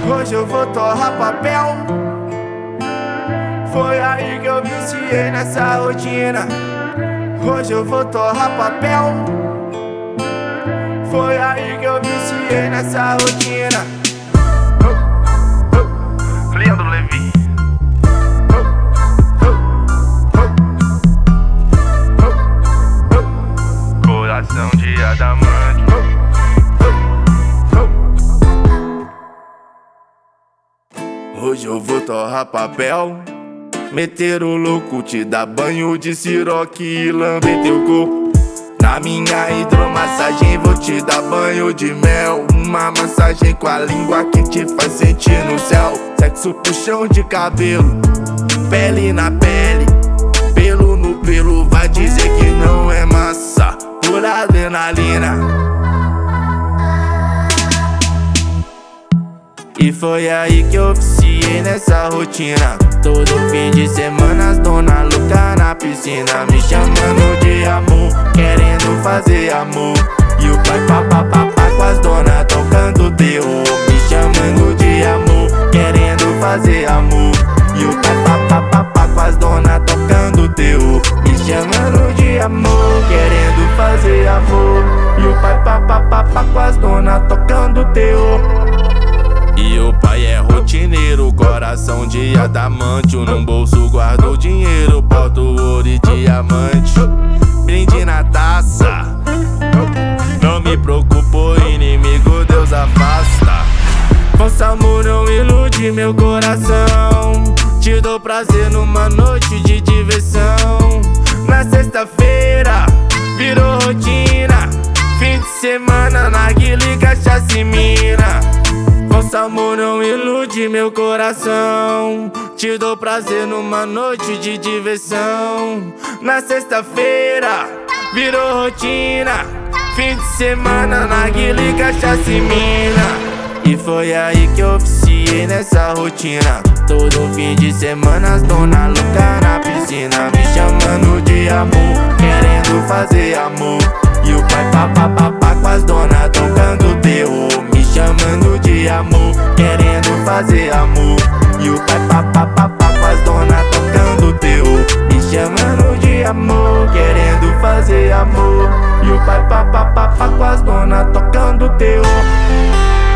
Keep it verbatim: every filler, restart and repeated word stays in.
Hoje eu vou torrar papel. Foi aí que eu viciei nessa rotina. Hoje eu vou torrar papel. Foi aí que eu viciei nessa rotina. Leandro Levi. Coração de adamante. Hoje eu vou torrar papel, meter o louco, te dar banho de siroque e lamber teu corpo. Na minha hidromassagem vou te dar banho de mel, uma massagem com a língua que te faz sentir no céu. Sexo puxão de cabelo, pele na pele, pelo no pelo, vai dizer que não é massa, pura adrenalina. E foi aí que eu viciei nessa rotina. Todo fim de semana as dona louca na piscina, me chamando de amor, querendo fazer amor. E o pai papapá com as dona tocando terror, me chamando de amor, querendo fazer amor. E o pai papapá com as dona tocando terror, me chamando de amor, querendo fazer amor. E o pai papapá com as dona tocando terror. E o pai é rotineiro, coração de adamante. Num bolso guardo dinheiro, boto ouro e diamante. Brinde na taça, não me preocupo, inimigo Deus afasta. Falso amor não ilude meu coração, te dou prazer numa noite de diversão. Na sexta-feira virou rotina, fim de semana narguilé, cachaça e mina. Falso amor não ilude meu coração, te dou prazer numa noite de diversão. Na sexta-feira virou rotina, fim de semana narguilé, cachaça e mina. E foi aí que eu viciei nessa rotina. Todo fim de semana as dona louca na piscina, me chamando de amor, querendo fazer amor. E o pai papapá com as dona tocando terror, me chamando de amor, querendo fazer amor. E o pai papapá com as dona tocando terror, me chamando de amor, querendo fazer amor. E o pai papapá com as dona tocando terror.